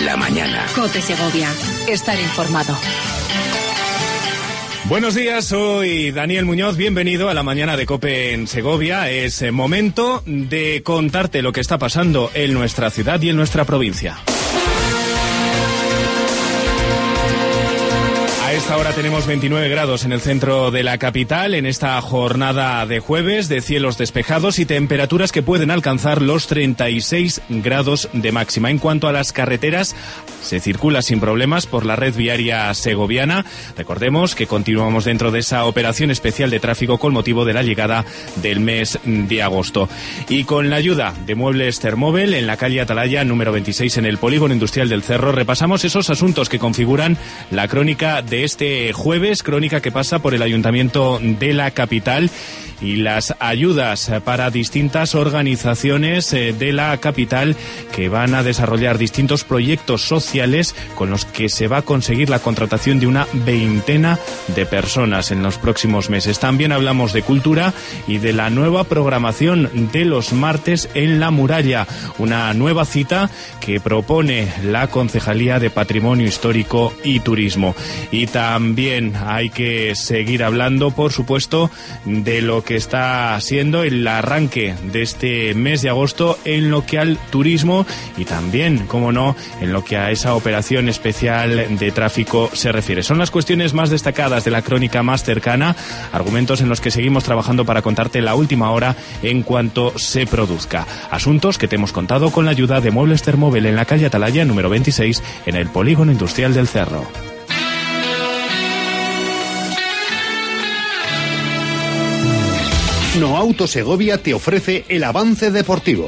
la mañana. COPE Segovia. Estar informado. Buenos días, soy Daniel Muñoz, bienvenido a la mañana de COPE en Segovia. Es momento de contarte lo que está pasando en nuestra ciudad y en nuestra provincia. A esta hora tenemos 29 grados en el centro de la capital, en esta jornada de jueves, de cielos despejados y temperaturas que pueden alcanzar los 36 grados de máxima. En cuanto a las carreteras, se circula sin problemas por la red viaria segoviana. Recordemos que continuamos dentro de esa operación especial de tráfico con motivo de la llegada del mes de agosto. Y con la ayuda de Muebles Thermóvel, en la calle Atalaya, número 26, en el Polígono Industrial del Cerro, repasamos esos asuntos que configuran la crónica de este jueves, crónica que pasa por el Ayuntamiento de la capital y las ayudas para distintas organizaciones de la capital que van a desarrollar distintos proyectos sociales con los que se va a conseguir la contratación de una veintena de personas en los próximos meses. También hablamos de cultura y de la nueva programación de los martes en La Muralla, una nueva cita que propone la Concejalía de Patrimonio Histórico y Turismo. Y también hay que seguir hablando, por supuesto, de lo que está siendo el arranque de este mes de agosto en lo que al turismo y también, como no, en lo que a esa operación especial de tráfico se refiere. Son las cuestiones más destacadas de la crónica más cercana, argumentos en los que seguimos trabajando para contarte la última hora en cuanto se produzca. Asuntos que te hemos contado con la ayuda de Muebles Thermóvel en la calle Atalaya, número 26, en el Polígono Industrial del Cerro. Noauto Segovia te ofrece el avance deportivo.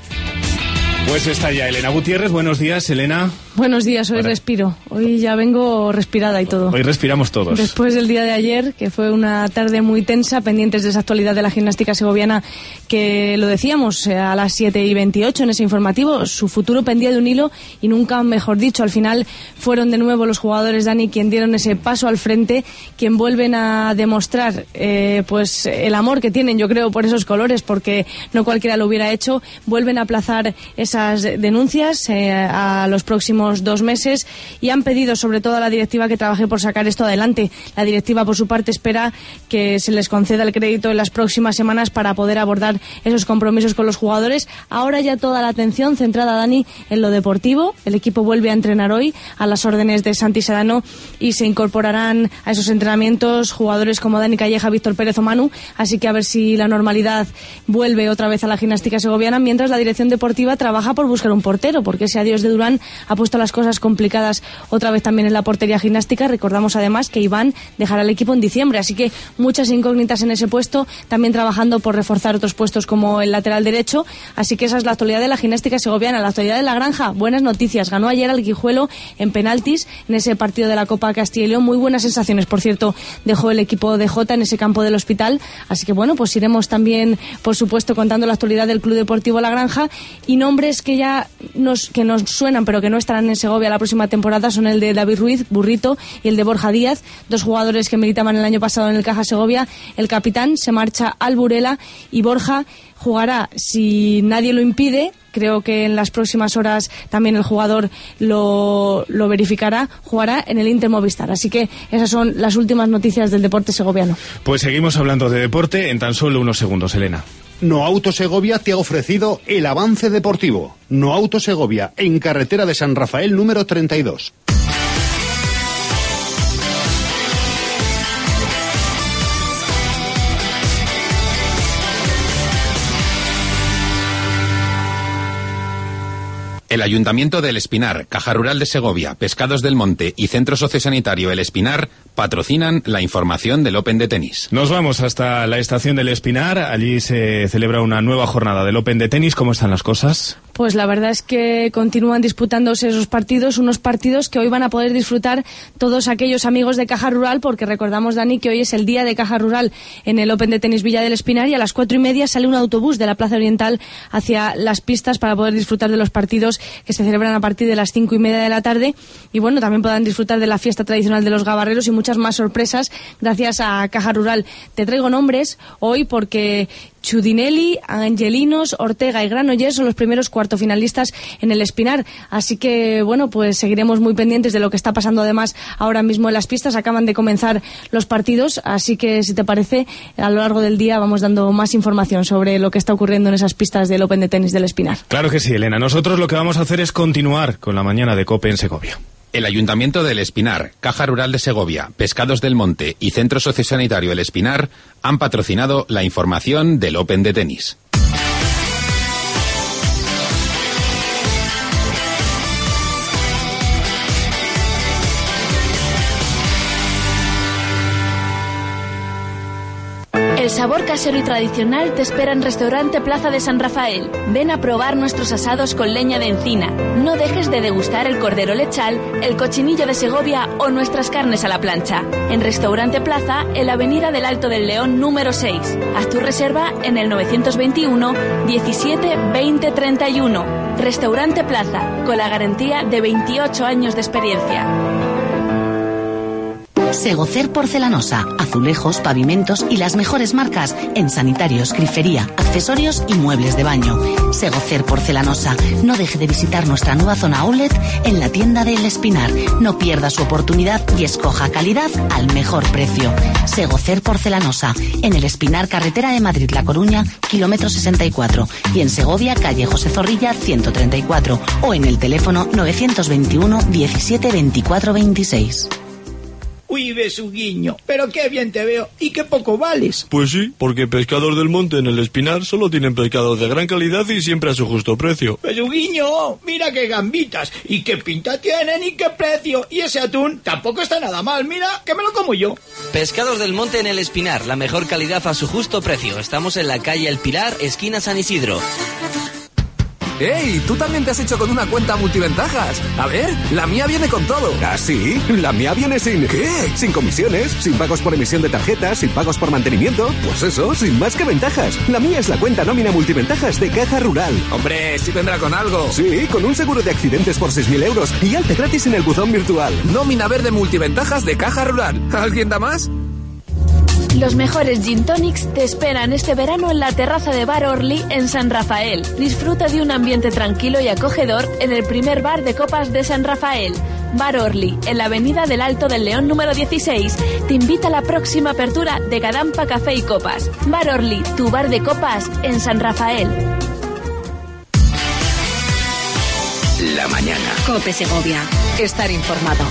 Pues está ya Elena Gutiérrez. Buenos días, Elena. Buenos días, hoy respiro. Hoy ya vengo respirada y todo. Hoy respiramos todos. Después del día de ayer, que fue una tarde muy tensa, pendientes de esa actualidad de la gimnástica segoviana, que lo decíamos a las 7:28 en ese informativo, su futuro pendía de un hilo y nunca mejor dicho. Al final fueron de nuevo los jugadores, Dani, quien dieron ese paso al frente, quien vuelven a demostrar pues el amor que tienen, yo creo, por esos colores, porque no cualquiera lo hubiera hecho. Vuelven a aplazar esas denuncias a los próximos 2 meses y han pedido sobre todo a la directiva que trabaje por sacar esto adelante. La directiva, por su parte, espera que se les conceda el crédito en las próximas semanas para poder abordar esos compromisos con los jugadores. Ahora ya toda la atención centrada, Dani, en lo deportivo. El equipo vuelve a entrenar hoy a las órdenes de Santi Sedano y se incorporarán a esos entrenamientos jugadores como Dani Calleja, Víctor Pérez o Manu, así que a ver si la normalidad vuelve otra vez a la gimnástica segoviana, mientras la dirección deportiva trabaja por buscar un portero, porque ese adiós de Durán ha puesto las cosas complicadas otra vez también en la portería gimnástica. Recordamos además que Iván dejará el equipo en diciembre, así que muchas incógnitas en ese puesto, también trabajando por reforzar otros puestos como el lateral derecho, así que esa es la actualidad de la gimnástica segoviana. La actualidad de la Granja, buenas noticias, ganó ayer al Guijuelo en penaltis en ese partido de la Copa Castilla y León, muy buenas sensaciones, por cierto, dejó el equipo de Jota en ese campo del Hospital, así que bueno, pues iremos también, por supuesto, contando la actualidad del Club Deportivo La Granja. Y nombres que ya nos suenan pero que no estarán en Segovia la próxima temporada son el de David Ruiz, Burrito, y el de Borja Díaz, 2 jugadores que militaban el año pasado en el Caja Segovia. El capitán se marcha al Burela y Borja jugará, si nadie lo impide, creo que en las próximas horas también el jugador lo verificará, jugará en el Inter Movistar. Así que esas son las últimas noticias del deporte segoviano. Pues seguimos hablando de deporte en tan solo unos segundos, Elena. Noauto Segovia te ha ofrecido el avance deportivo. Noauto Segovia, en carretera de San Rafael número 32. El Ayuntamiento del Espinar, Caja Rural de Segovia, Pescados del Monte y Centro Sociosanitario El Espinar patrocinan la información del Open de tenis. Nos vamos hasta la estación del Espinar. Allí se celebra una nueva jornada del Open de tenis. ¿Cómo están las cosas? Pues la verdad es que continúan disputándose esos partidos, unos partidos que hoy van a poder disfrutar todos aquellos amigos de Caja Rural, porque recordamos, Dani, que hoy es el día de Caja Rural en el Open de tenis Villa del Espinar, y a las 4:30 sale un autobús de la Plaza Oriental hacia las pistas para poder disfrutar de los partidos que se celebran a partir de las 5:30 de la tarde. Y bueno, también podrán disfrutar de la fiesta tradicional de los gabarreros y muchas más sorpresas gracias a Caja Rural. Te traigo nombres hoy porque Chudinelli, Angelinos, Ortega y Granollers son los primeros cuartofinalistas en el Espinar. Así que, bueno, pues seguiremos muy pendientes de lo que está pasando además ahora mismo en las pistas. Acaban de comenzar los partidos, así que si te parece, a lo largo del día vamos dando más información sobre lo que está ocurriendo en esas pistas del Open de tenis del Espinar. Claro que sí, Elena. Nosotros lo que vamos a hacer es continuar con la mañana de COPE en Segovia. El Ayuntamiento del Espinar, Caja Rural de Segovia, Pescados del Monte y Centro Sociosanitario El Espinar han patrocinado la información del Open de tenis. El sabor casero y tradicional te espera en Restaurante Plaza de San Rafael. Ven a probar nuestros asados con leña de encina. No dejes de degustar el cordero lechal, el cochinillo de Segovia o nuestras carnes a la plancha. En Restaurante Plaza, en la Avenida del Alto del León número 6. Haz tu reserva en el 921 17 20 31. Restaurante Plaza, con la garantía de 28 años de experiencia. Segocer Porcelanosa, azulejos, pavimentos y las mejores marcas en sanitarios, grifería, accesorios y muebles de baño. Segocer Porcelanosa. No deje de visitar nuestra nueva zona outlet en la tienda de El Espinar. No pierda su oportunidad y escoja calidad al mejor precio. Segocer Porcelanosa. En El Espinar, carretera de Madrid-La Coruña, kilómetro 64. Y en Segovia, calle José Zorrilla, 134. O en el teléfono 921 17 24 26. Uy, besuguiño, pero qué bien te veo y qué poco vales. Pues sí, porque Pescados del Monte en El Espinar solo tienen pescados de gran calidad y siempre a su justo precio. Besuguiño, mira qué gambitas, y qué pinta tienen y qué precio. Y ese atún tampoco está nada mal, mira, que me lo como yo. Pescados del Monte en El Espinar, la mejor calidad a su justo precio. Estamos en la calle El Pilar, esquina San Isidro. ¡Ey! ¿Tú también te has hecho con una cuenta multiventajas? A ver, la mía viene con todo. ¿Ah, sí? La mía viene sin... ¿Qué? Sin comisiones, sin pagos por emisión de tarjetas, sin pagos por mantenimiento. Pues eso, sin más que ventajas. La mía es la cuenta nómina multiventajas de Caja Rural. Hombre, sí vendrá con algo. Sí, con un seguro de accidentes por 6.000 euros y alta gratis en el buzón virtual. Nómina verde multiventajas de Caja Rural. ¿Alguien da más? Los mejores gin tonics te esperan este verano en la terraza de Bar Orly en San Rafael. Disfruta de un ambiente tranquilo y acogedor en el primer bar de copas de San Rafael. Bar Orly, en la Avenida del Alto del León número 16, te invita a la próxima apertura de Gadampa Café y Copas. Bar Orly, tu bar de copas en San Rafael. La mañana. COPE Segovia. Estar informado.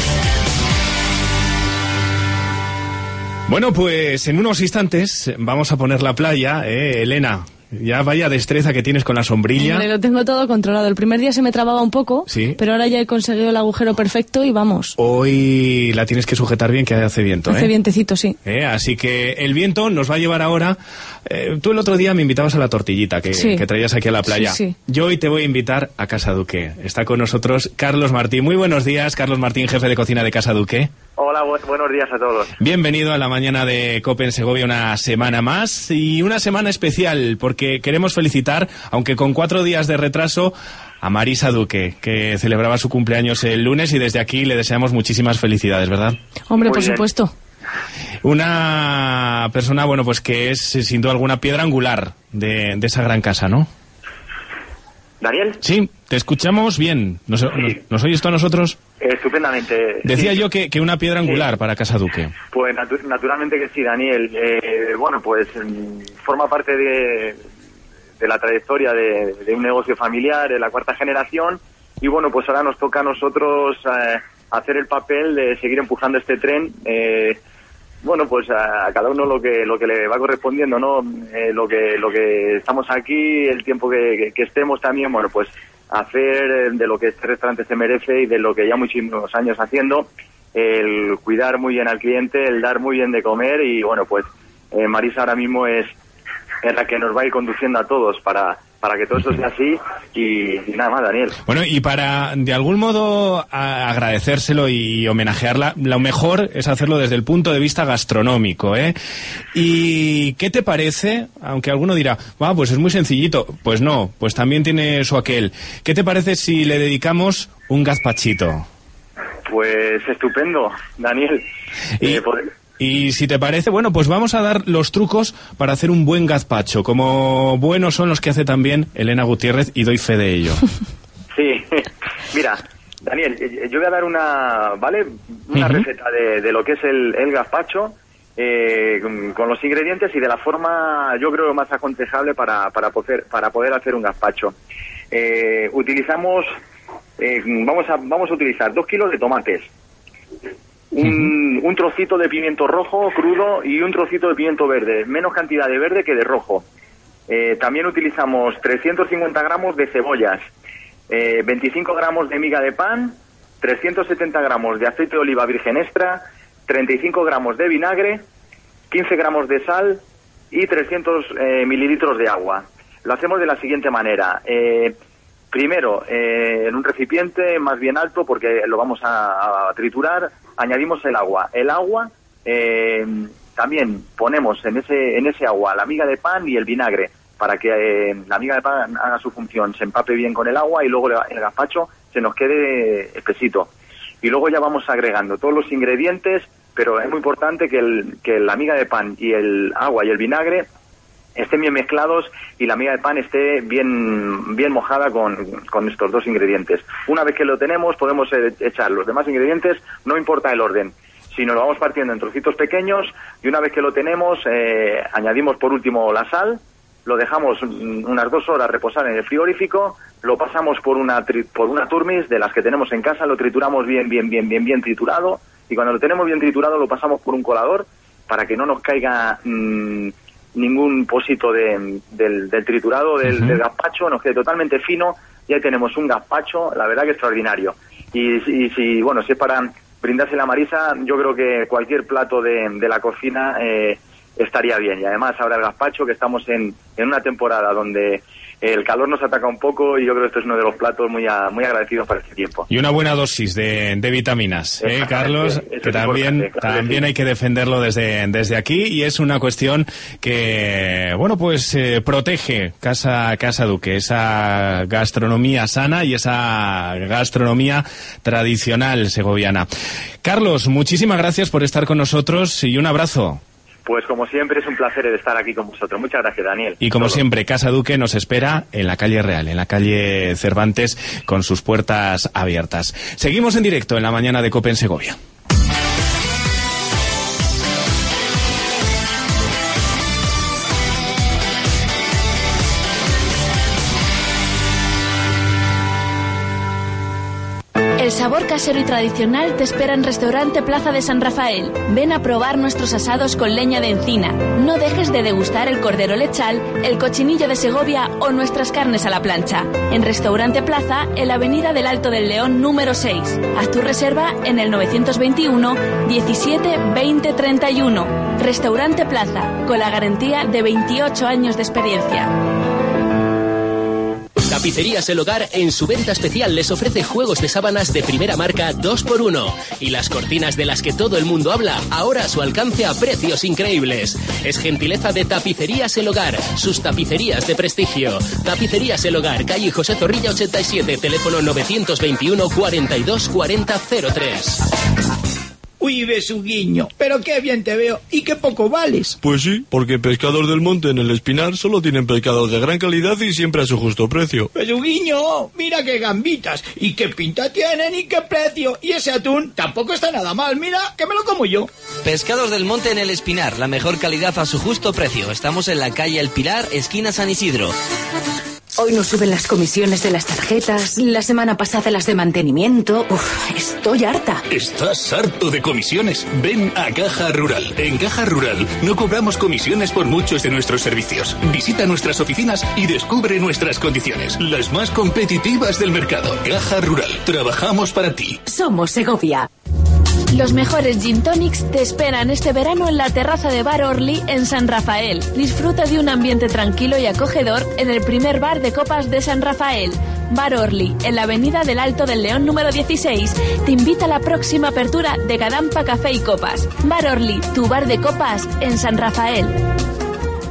Bueno, pues en unos instantes vamos a poner la playa, Elena. Ya vaya destreza que tienes con la sombrilla. Hombre, lo tengo todo controlado. El primer día se me trababa un poco, sí, pero ahora ya he conseguido el agujero perfecto y vamos. Hoy la tienes que sujetar bien, que hace viento. Hace vientecito, sí. Así que el viento nos va a llevar ahora... tú el otro día me invitabas a la tortillita que traías aquí a la playa. Sí. Yo hoy te voy a invitar a Casa Duque. Está con nosotros Carlos Martín. Muy buenos días, Carlos Martín, jefe de cocina de Casa Duque. Hola, buenos días a todos. Bienvenido a la mañana de COPE en Segovia, una semana más y una semana especial porque queremos felicitar, aunque con 4 días de retraso, a Marisa Duque, que celebraba su cumpleaños el lunes y desde aquí le deseamos muchísimas felicidades, ¿verdad? Hombre, por supuesto. Una persona, bueno, pues que es sin duda alguna piedra angular de esa gran casa, ¿no? ¿Daniel? Sí, te escuchamos bien. ¿Nos oyes tú a nosotros? Estupendamente. Decía yo que una piedra angular para Casa Duque. Pues naturalmente que sí, Daniel. Bueno, pues forma parte de la trayectoria de un negocio familiar, de la 4ª generación. Y bueno, pues ahora nos toca a nosotros hacer el papel de seguir empujando este tren. Bueno, pues a cada uno lo que le va correspondiendo, ¿no? Lo que estamos aquí, el tiempo que estemos también, bueno, pues hacer de lo que este restaurante se merece y de lo que ya muchísimos años haciendo, el cuidar muy bien al cliente, el dar muy bien de comer y bueno, pues Marisa ahora mismo es la que nos va a ir conduciendo a todos para que todo esto sea así y nada más, Daniel. Bueno, y para de algún modo agradecérselo y homenajearla, lo mejor es hacerlo desde el punto de vista gastronómico, ¿eh? ¿Y qué te parece? Aunque alguno dirá, pues es muy sencillito. Pues no, pues también tiene su aquel. ¿Qué te parece si le dedicamos un gazpachito? Pues estupendo, Daniel. Y si te parece, bueno, pues vamos a dar los trucos para hacer un buen gazpacho, como buenos son los que hace también Elena Gutiérrez, y doy fe de ello. Sí, mira, Daniel, yo voy a dar una receta de lo que es el gazpacho, con los ingredientes y de la forma, yo creo, más aconsejable para poder hacer un gazpacho. Vamos a utilizar 2 kilos de tomates, un trocito de pimiento rojo crudo y un trocito de pimiento verde, menos cantidad de verde que de rojo. También utilizamos 350 gramos de cebollas, 25 gramos de miga de pan, 370 gramos de aceite de oliva virgen extra, 35 gramos de vinagre, 15 gramos de sal y 300 mililitros de agua. Lo hacemos de la siguiente manera. Primero, en un recipiente más bien alto, porque lo vamos a triturar, añadimos el agua. El agua, también ponemos en ese agua la miga de pan y el vinagre, para que la miga de pan haga su función, se empape bien con el agua y luego el gazpacho se nos quede espesito. Y luego ya vamos agregando todos los ingredientes, pero es muy importante que la miga de pan y el agua y el vinagre estén bien mezclados y la miga de pan esté bien mojada con estos dos ingredientes. Una vez que lo tenemos, podemos echar los demás ingredientes, no importa el orden, sino lo vamos partiendo en trocitos pequeños, y una vez que lo tenemos, añadimos por último la sal, lo dejamos unas 2 horas reposar en el frigorífico, lo pasamos por una turmis de las que tenemos en casa, lo trituramos bien triturado, y cuando lo tenemos bien triturado lo pasamos por un colador para que no nos caiga ningún pocito del triturado del gazpacho, nos quede totalmente fino, y ahí tenemos un gazpacho, la verdad que extraordinario. Y si es para brindarse la Marisa, yo creo que cualquier plato de la cocina estaría bien. Y además ahora el gazpacho, que estamos en una temporada donde el calor nos ataca un poco, y yo creo que esto es uno de los platos muy agradecidos para este tiempo. Y una buena dosis de vitaminas, Carlos, que también hay que defenderlo desde aquí, y es una cuestión que, protege Casa Duque, esa gastronomía sana y esa gastronomía tradicional segoviana. Carlos, muchísimas gracias por estar con nosotros y un abrazo. Pues como siempre es un placer estar aquí con vosotros. Muchas gracias, Daniel. Y como siempre, Casa Duque nos espera en la calle Real, en la calle Cervantes, con sus puertas abiertas. Seguimos en directo en la mañana de COPE en Segovia. El sabor casero y tradicional te espera en Restaurante Plaza de San Rafael. Ven a probar nuestros asados con leña de encina. No dejes de degustar el cordero lechal, el cochinillo de Segovia o nuestras carnes a la plancha. En Restaurante Plaza, en la Avenida del Alto del León número 6. Haz tu reserva en el 921 17 20 31. Restaurante Plaza, con la garantía de 28 años de experiencia. Tapicerías El Hogar, en su venta especial, les ofrece juegos de sábanas de primera marca 2x1 y las cortinas de las que todo el mundo habla, ahora a su alcance a precios increíbles. Es gentileza de Tapicerías El Hogar, sus tapicerías de prestigio. Tapicerías El Hogar, calle José Zorrilla 87, teléfono 921 42 40 03. Uy, Besuguiño, pero qué bien te veo y qué poco vales. Pues sí, porque Pescados del Monte en el Espinar solo tienen pescados de gran calidad y siempre a su justo precio. Besuguiño, mira qué gambitas, y qué pinta tienen y qué precio. Y ese atún tampoco está nada mal, mira, que me lo como yo. Pescados del Monte en el Espinar, la mejor calidad a su justo precio. Estamos en la calle El Pilar, esquina San Isidro. Hoy nos suben las comisiones de las tarjetas, la semana pasada las de mantenimiento. Estoy harta. ¿Estás harto de comisiones? Ven a Caja Rural. En Caja Rural no cobramos comisiones por muchos de nuestros servicios. Visita nuestras oficinas y descubre nuestras condiciones, las más competitivas del mercado. Caja Rural. Trabajamos para ti. Somos Segovia. Los mejores gin tonics te esperan este verano en la terraza de Bar Orly en San Rafael. Disfruta de un ambiente tranquilo y acogedor en el primer bar de copas de San Rafael. Bar Orly, en la Avenida del Alto del León número 16, te invita a la próxima apertura de Gadampa Café y Copas. Bar Orly, tu bar de copas en San Rafael.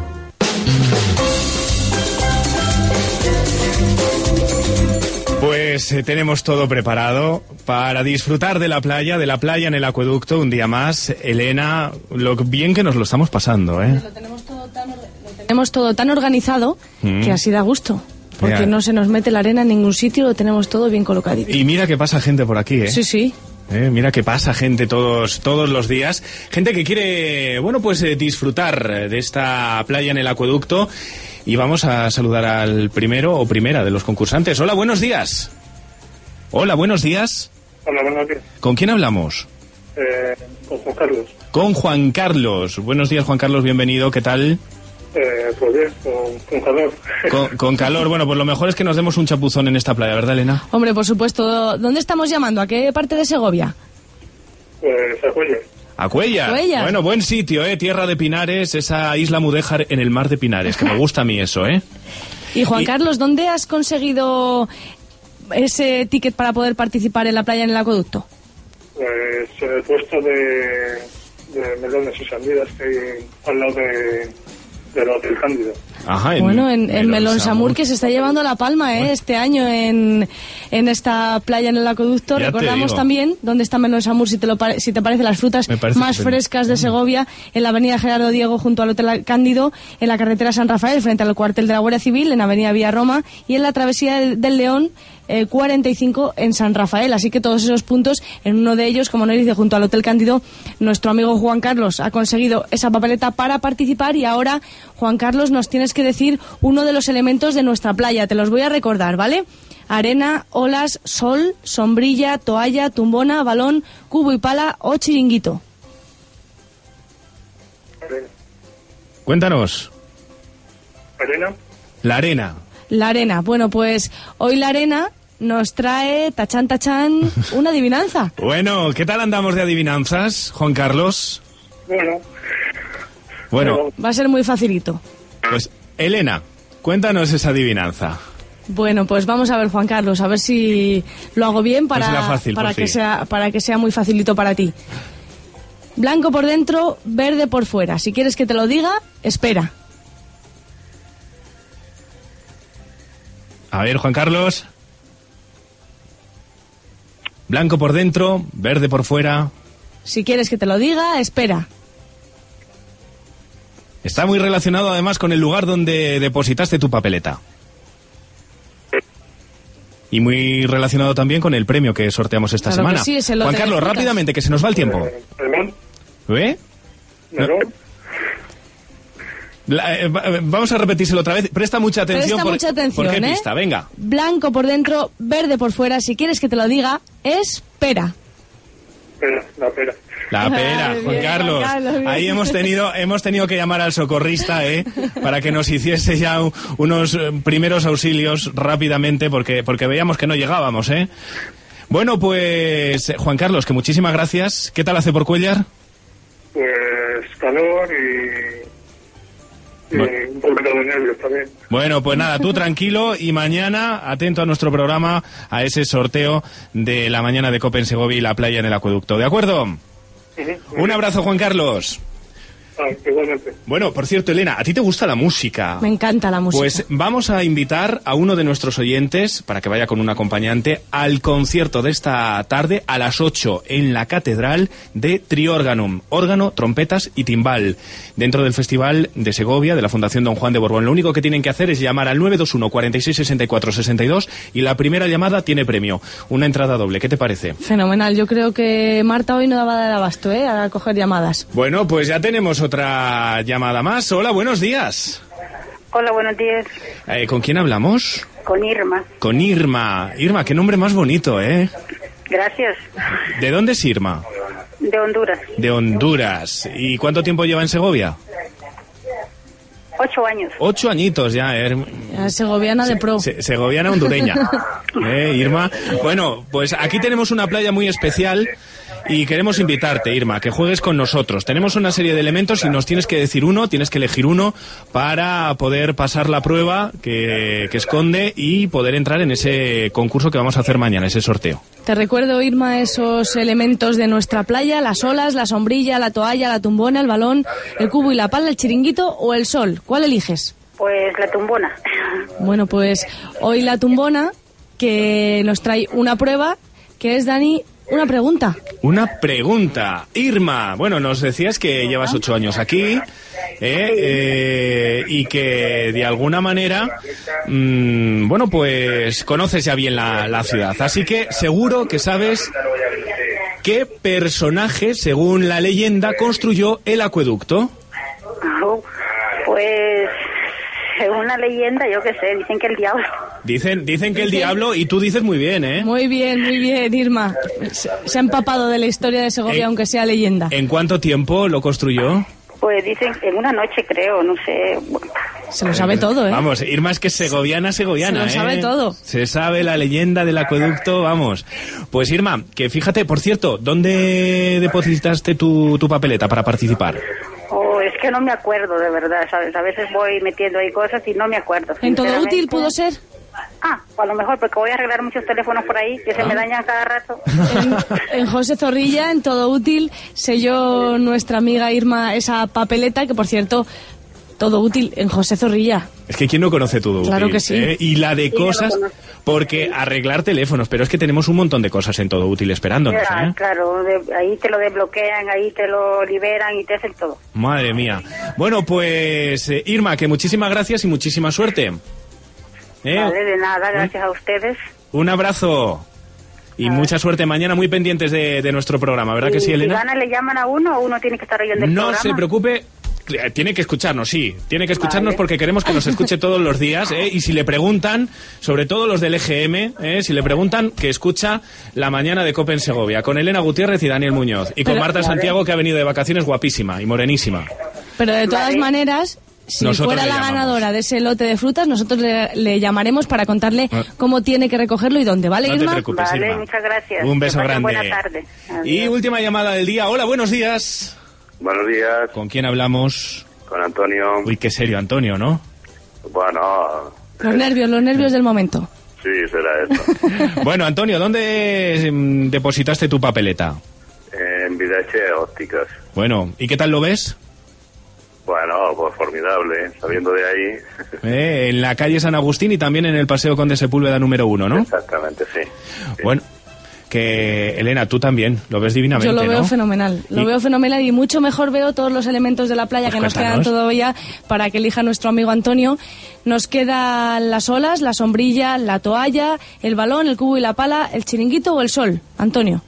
Pues pues tenemos todo preparado para disfrutar de la playa en el acueducto un día más. Elena, lo bien que nos lo estamos pasando, ¿eh? Lo tenemos todo tan organizado que así da gusto. Porque no se nos mete la arena en ningún sitio, lo tenemos todo bien colocadito. Y mira que pasa gente por aquí, ¿eh? Sí, sí. Mira que pasa gente todos los días. Gente que quiere, bueno, pues disfrutar de esta playa en el acueducto. Y vamos a saludar al primero o primera de los concursantes. Hola, buenos días. Hola, buenos días. Hola, buenos días. ¿Con quién hablamos? Con Juan Carlos. Con Juan Carlos. Buenos días, Juan Carlos, bienvenido. ¿Qué tal? Pues bien, con calor. Con calor. Bueno, pues lo mejor es que nos demos un chapuzón en esta playa, ¿verdad, Elena? Hombre, por supuesto. ¿Dónde estamos llamando? ¿A qué parte de Segovia? Pues a Cuellar. A Cuellar. Bueno, buen sitio, tierra de Pinares, esa isla mudéjar en el mar de Pinares, que me gusta a mí eso, Y Juan Carlos, ¿dónde has conseguido ese ticket para poder participar en la playa en el acueducto? Pues en el puesto de melones y sandías que hay al lado del Hotel Cándido. Ajá, en Melón Samur, que se está llevando la palma este año en esta playa en el acueducto. Recordamos también dónde está Melón Samur, si te parece, las frutas más frescas de Segovia, en la avenida Gerardo Diego junto al Hotel Cándido, en la carretera San Rafael frente al cuartel de la Guardia Civil, en avenida Vía Roma, y en la travesía del León 45 en San Rafael. Así que todos esos puntos, en uno de ellos, como nos dice, junto al Hotel Cándido, nuestro amigo Juan Carlos ha conseguido esa papeleta para participar. Y ahora, Juan Carlos, nos tienes que decir uno de los elementos de nuestra playa. Te los voy a recordar, ¿vale? Arena, olas, sol, sombrilla, toalla, tumbona, balón, cubo y pala o chiringuito. Arena. Cuéntanos. ¿Arena? La arena. La arena. Bueno, pues hoy la arena nos trae, tachán, una adivinanza. Bueno, ¿qué tal andamos de adivinanzas, Juan Carlos? Bueno. Va a ser muy facilito. Pues, Elena, cuéntanos esa adivinanza. Bueno, pues vamos a ver, Juan Carlos, a ver si lo hago bien para que sea muy facilito para ti. Blanco por dentro, verde por fuera. Si quieres que te lo diga, espera. A ver, Juan Carlos. Blanco por dentro, verde por fuera. Si quieres que te lo diga, espera. Está muy relacionado además con el lugar donde depositaste tu papeleta. Y muy relacionado también con el premio que sorteamos esta semana. Sí, Juan Carlos, rápidamente, que se nos va el tiempo. Vamos a repetírselo otra vez. Presta mucha atención. ¿Por qué pista? Venga. Blanco por dentro, verde por fuera. Si quieres que te lo diga, espera. La pera. La pera, Juan Carlos. Ahí hemos tenido que llamar al socorrista, para que nos hiciese ya unos primeros auxilios rápidamente, porque veíamos que no llegábamos, Bueno, pues, Juan Carlos, que muchísimas gracias. ¿Qué tal hace por Cuellar? Pues calor y un poquito de nervios también. Bueno, pues nada, tú tranquilo y mañana atento a nuestro programa, a ese sorteo de la mañana de COPE en Segovia y la playa en el acueducto. ¿De acuerdo? Un abrazo, Juan Carlos. Igualmente. Bueno, por cierto, Elena, ¿a ti te gusta la música? Me encanta la música. Pues vamos a invitar a uno de nuestros oyentes, para que vaya con un acompañante, al concierto de esta tarde a las 8 en la Catedral de Triórganum, órgano, trompetas y timbal, dentro del Festival de Segovia de la Fundación Don Juan de Borbón. Lo único que tienen que hacer es llamar al 921 46 64 62 y la primera llamada tiene premio, una entrada doble. ¿Qué te parece? Fenomenal. Yo creo que Marta hoy no va a dar abasto, a coger llamadas. Bueno, pues ya tenemos otra llamada más. Hola, buenos días. Hola, buenos días. ¿Con quién hablamos? Con Irma. Con Irma. Irma, qué nombre más bonito, Gracias. ¿De dónde es Irma? De Honduras. De Honduras. ¿Y cuánto tiempo lleva en Segovia? 8 años. 8 añitos ya, segoviana de pro. Segoviana hondureña. Irma. Bueno, pues aquí tenemos una playa muy especial y queremos invitarte, Irma, a que juegues con nosotros. Tenemos una serie de elementos y nos tienes que decir uno, tienes que elegir uno para poder pasar la prueba que esconde y poder entrar en ese concurso que vamos a hacer mañana, ese sorteo. Te recuerdo, Irma, esos elementos de nuestra playa: las olas, la sombrilla, la toalla, la tumbona, el balón, el cubo y la pala, el chiringuito o el sol. ¿Cuál eliges? Pues la tumbona. Bueno, pues hoy la tumbona que nos trae una prueba, que es, Dani, una pregunta. Una pregunta. Irma, bueno, nos decías que llevas 8 años aquí y que de alguna manera, bueno, pues conoces ya bien la ciudad. Así que seguro que sabes qué personaje, según la leyenda, construyó el acueducto. Pues, según la leyenda, yo qué sé, dicen que el diablo. Dicen que el diablo, y tú dices muy bien, ¿eh? Muy bien, Irma. Se ha empapado de la historia de Segovia, aunque sea leyenda. ¿En cuánto tiempo lo construyó? Pues dicen en una noche, creo, no sé. Se lo sabe todo, ¿eh? Vamos, Irma es que es segoviana, Se lo sabe todo. Se sabe la leyenda del acueducto, vamos. Pues Irma, que fíjate, por cierto, ¿dónde depositaste tu papeleta para participar? Es que no me acuerdo, de verdad, ¿sabes? A veces voy metiendo ahí cosas y no me acuerdo. ¿En Todo Útil pudo ser? A lo mejor, porque voy a arreglar muchos teléfonos por ahí que se me dañan cada rato. En José Zorrilla, en Todo Útil, selló nuestra amiga Irma esa papeleta, que por cierto, Todo Útil en José Zorrilla. Es que ¿quién no conoce Todo Útil? Claro que sí. Y la de cosas, porque arreglar teléfonos, pero es que tenemos un montón de cosas en Todo Útil esperándonos, ¿eh? Claro, ahí te lo desbloquean, ahí te lo liberan y te hacen todo. Madre mía. Bueno, pues Irma, que muchísimas gracias y muchísima suerte. Vale, de nada, gracias a ustedes. Un abrazo. Y mucha suerte mañana, muy pendientes de nuestro programa, ¿verdad que sí, Elena? ¿Y gana le llaman a uno o uno tiene que estar oyendo el programa? No se preocupe, tiene que escucharnos, sí. Tiene que escucharnos porque queremos que nos escuche todos los días, y si le preguntan, sobre todo los del EGM, si le preguntan, que escucha La Mañana de COPE en Segovia, con Elena Gutiérrez y Daniel Muñoz. Y con Marta Santiago, que ha venido de vacaciones guapísima y morenísima. Pero de todas maneras, si nosotros fuera la ganadora de ese lote de frutas, nosotros le llamaremos para contarle cómo tiene que recogerlo y dónde, ¿vale, Irma? No te preocupes, Vale, Irma. muchas gracias. Un beso grande. Buena tarde. Y última llamada del día. Hola, buenos días. Buenos días. ¿Con quién hablamos? Con Antonio. Uy, qué serio, Antonio, ¿no? Bueno... Los nervios del momento. Sí, será eso. Bueno, Antonio, ¿dónde depositaste tu papeleta? En Videche Ópticas. Bueno, ¿y qué tal lo ves? Bueno, pues formidable, sabiendo de ahí. En la calle San Agustín y también en el Paseo Conde Sepúlveda número 1, ¿no? Exactamente, sí. Bueno, que Elena, tú también lo ves divinamente, Yo lo veo ¿no? fenomenal, veo fenomenal y mucho mejor veo todos los elementos de la playa que nos quedan todavía para que elija nuestro amigo Antonio. Nos quedan las olas, la sombrilla, la toalla, el balón, el cubo y la pala, el chiringuito o el sol, Antonio.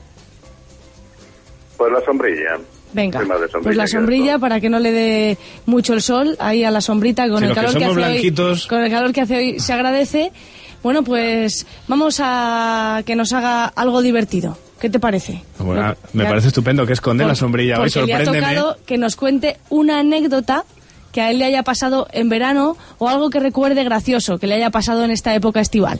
Pues la sombrilla. Venga, pues la sombrilla para que no le dé mucho el sol ahí a la sombrita con el calor que hace hoy. Con el calor que hace hoy se agradece. Bueno, pues vamos a que nos haga algo divertido. ¿Qué te parece? Bueno, me parece estupendo que esconde la sombrilla hoy, sorpréndeme. Le ha tocado que nos cuente una anécdota que a él le haya pasado en verano o algo que recuerde gracioso que le haya pasado en esta época estival.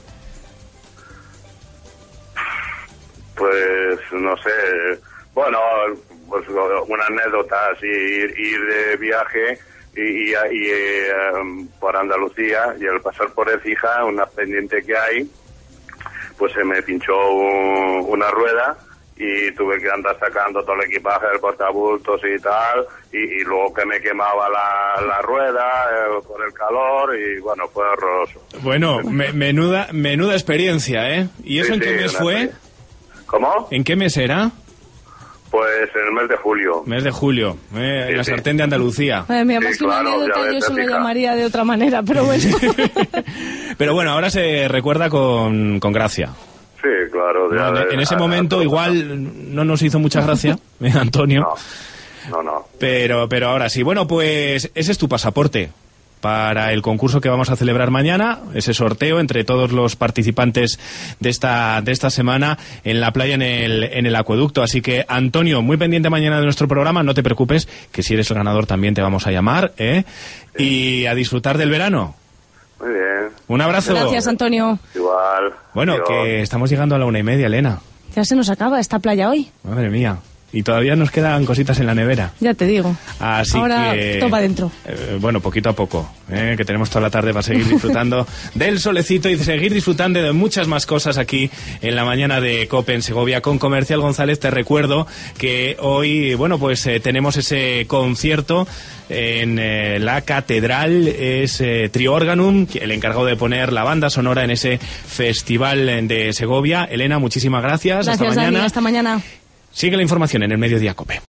Pues no sé, bueno, pues una anécdota así, ir de viaje y por Andalucía, y al pasar por Écija, una pendiente que hay, pues se me pinchó una rueda y tuve que andar sacando todo el equipaje del portabultos y tal, y luego que me quemaba la rueda por el calor, y bueno, fue horroroso. Bueno, menuda experiencia, ¿eh? ¿Y eso Sí, en qué mes fue? ¿Cómo? ¿En qué mes era? Pues en el mes de julio. Mes de julio, la sartén de Andalucía. Madre mía, más que una anécdota yo se lo llamaría de otra manera, pero bueno. Pero bueno, ahora se recuerda con gracia. Sí, claro. En ese momento igual no nos hizo mucha gracia, Antonio. No. Pero ahora sí. Bueno, pues ese es tu pasaporte para el concurso que vamos a celebrar mañana, ese sorteo entre todos los participantes de esta semana en la playa en el acueducto. Así que, Antonio, muy pendiente mañana de nuestro programa, no te preocupes, que si eres el ganador también te vamos a llamar, y a disfrutar del verano. Muy bien. Un abrazo. Gracias, Antonio. Igual. Bueno, que estamos llegando a la 1:30, Elena. Ya se nos acaba esta playa hoy. Madre mía. Y todavía nos quedan cositas en la nevera. Ya te digo. Así ahora que... topa dentro. Bueno, poquito a poco, que tenemos toda la tarde para seguir disfrutando del solecito y seguir disfrutando de muchas más cosas aquí en la mañana de COPE en Segovia con Comercial. González, te recuerdo que hoy, bueno, pues tenemos ese concierto en la Catedral, es Trio Organum, el encargado de poner la banda sonora en ese festival de Segovia. Elena, muchísimas gracias. Gracias, hasta mañana. Dani, hasta mañana. Sigue la información en el Mediodía COPE.